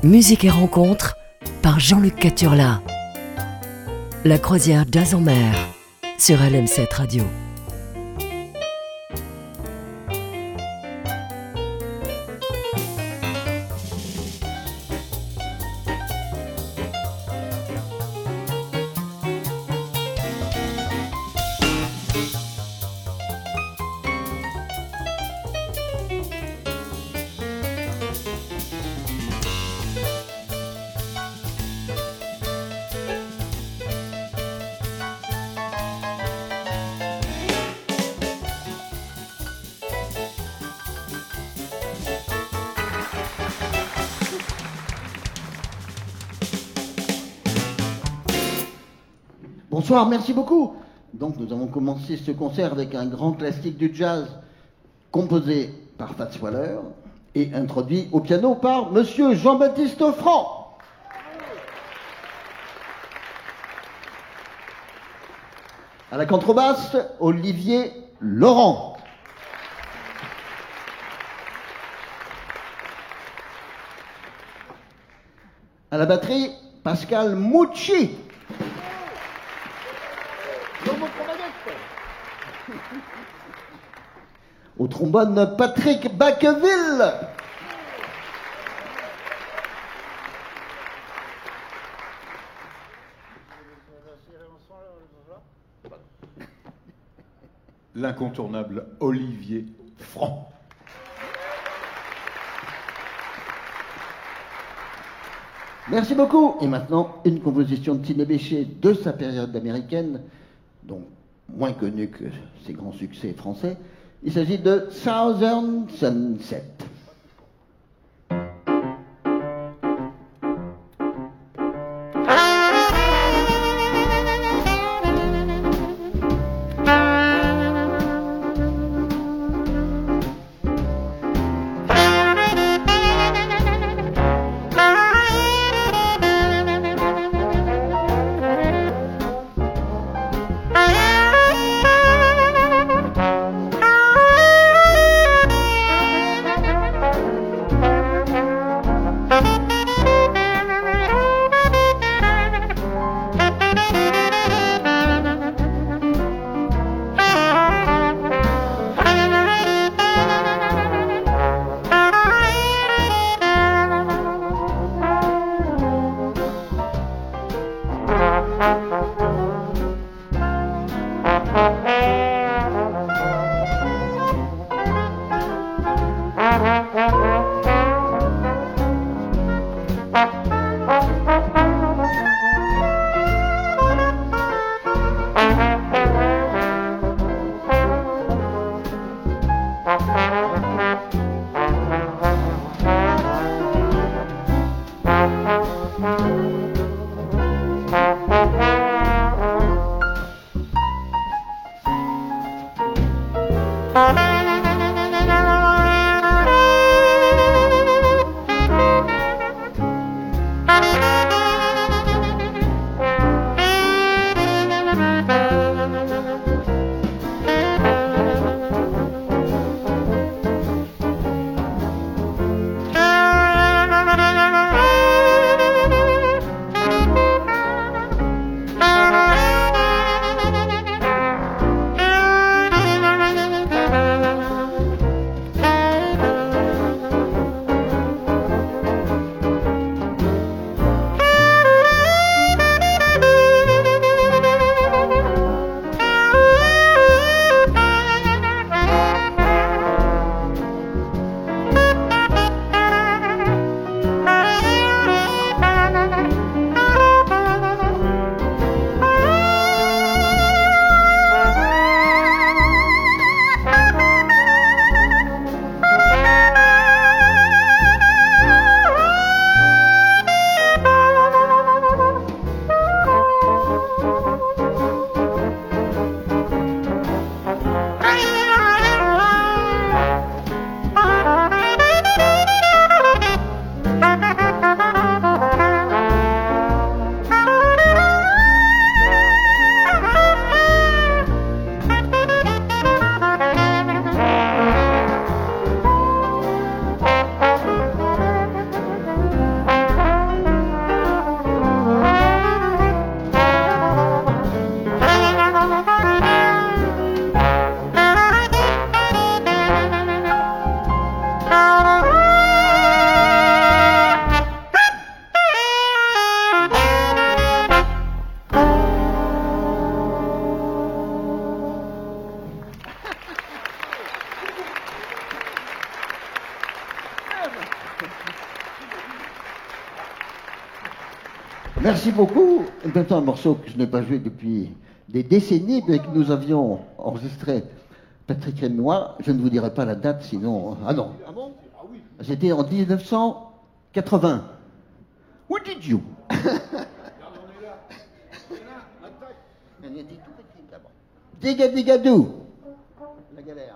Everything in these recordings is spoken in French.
Musique et rencontres par Jean-Luc Caturla. La croisière Jazz en mer sur LM7 Radio. Bonsoir, merci beaucoup. Donc nous avons commencé ce concert avec un grand classique du jazz composé par Fats Waller et introduit au piano par Monsieur Jean-Baptiste Franc. À la contrebasse, Olivier Laurent. À la batterie, Pascal Mucci. Au trombone, Patrick Bacqueville. L'incontournable Olivier Franc. Merci beaucoup. Et maintenant, une composition de Sidney Bechet de sa période américaine, donc moins connue que ses grands succès français. Il s'agit de Southern Sunset. Merci beaucoup. Maintenant, un morceau que je n'ai pas joué depuis des décennies, mais que nous avions enregistré, Patrick et moi. Je ne vous dirai pas la date, sinon... Ah non. Ah bon? C'était en 1980. What did you? Diga-diga-dou. La galère.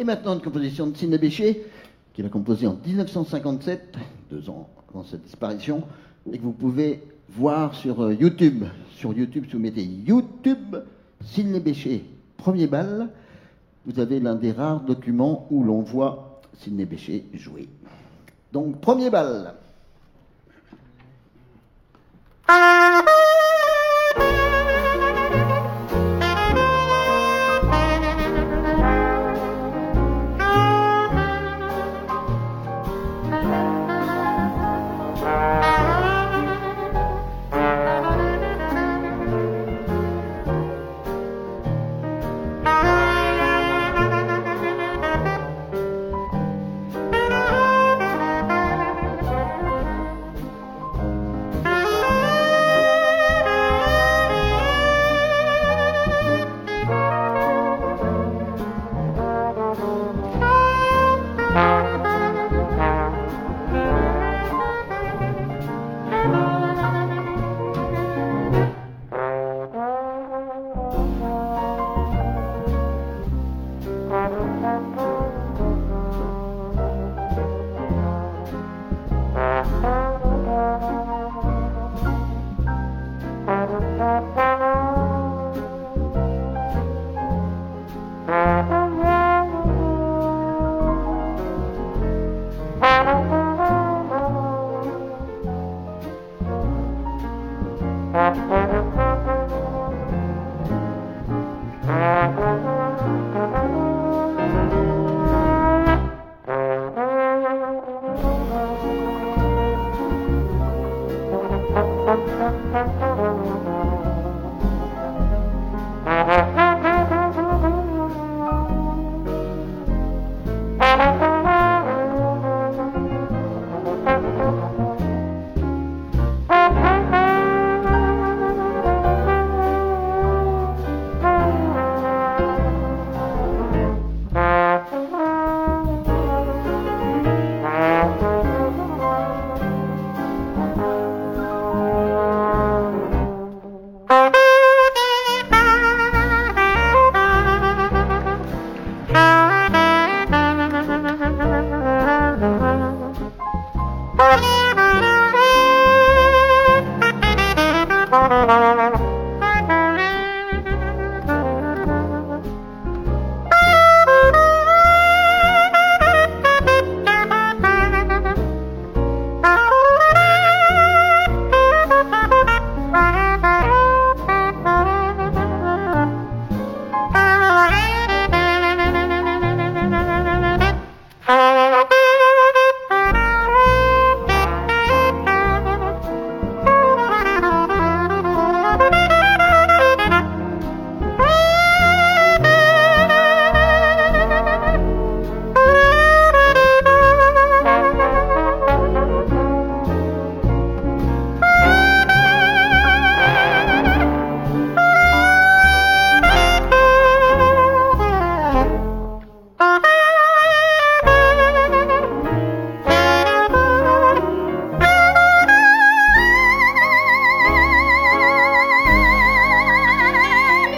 maintenant, une composition de Sidney Bechet, qu'il a composée en 1957, 2 ans avant sa disparition, et que vous pouvez voir sur YouTube. Sur YouTube, si vous mettez YouTube, Sidney Bechet, premier bal, vous avez l'un des rares documents où l'on voit Sidney Bechet jouer. Donc, premier bal.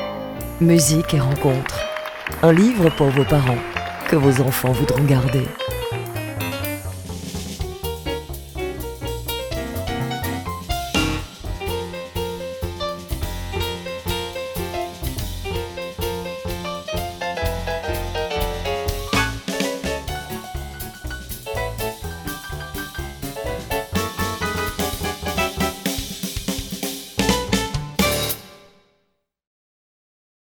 Musique et rencontres. Un livre pour vos parents, que vos enfants voudront garder.